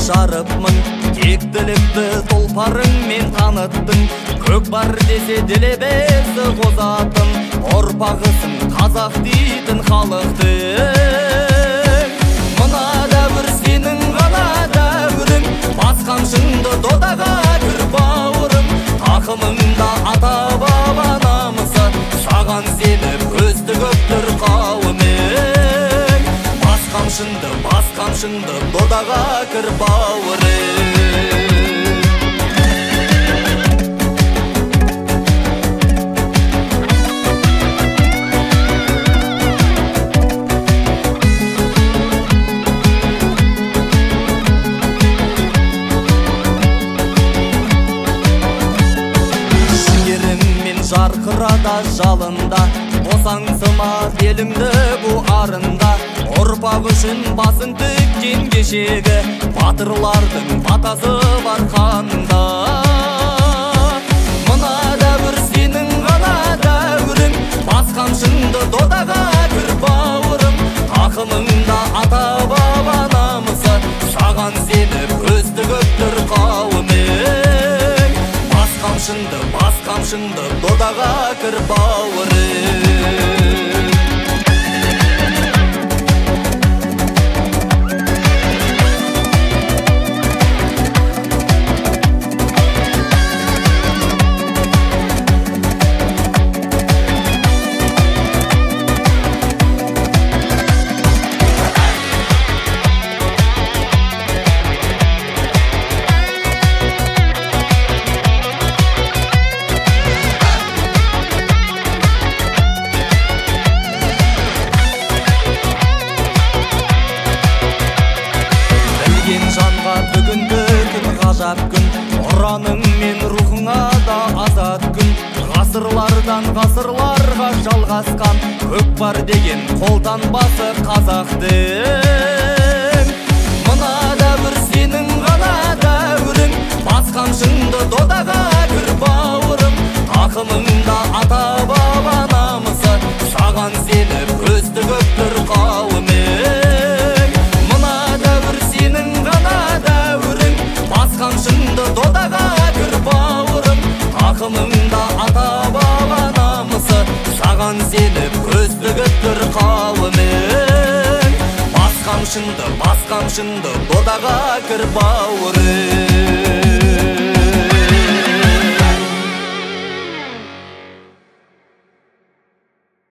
жарыпмын, тектілікті тұлпарыңмен таныттың. Көк бар десе делебесі қозатын, ұрпағысың қазақ дейтін халықтың. Мына дәуір сенің ғана дәуірің, бас қамшыңды додаға кір бауырым. Тақымыңда ата баба намысы, саған сеніп көзді көптір қауымың. Бас қамшыңды додаға кір бауырым. Жарқырада жалында, босаңсыма беліңді бұ арында. Ұрпақ үшін басын тіккен кешегі, батырлардың батасы бар қанында. Мына дәуір сенің ғана дәуірің, бас қамшыңды додаға кір бауырым. Тақымыңда ата баба намысы, саған сеніп көзді көптір қауымың. Бас қамшыңды додаға кір бауырым. Жанға бүгінгі күн ғажап күн, ұраның мен рухыңа да азат күн. Ғасырлардан ғасырларға жалғасқан, көк бар деген қолтаңбасы қазақтың. Мына дәуір сенің ғана дәуірің, бас қамшыңды додаға кір бауырым. Тақымыңда ата баба намысы, саған сеніп көзді көптір қауымың. Қамшыңды додаға кір бауырым, тақымыңда ата баба намысы, саған сеніп көзді көптір қауымың. Бас қамшыңды додаға кір бауырым.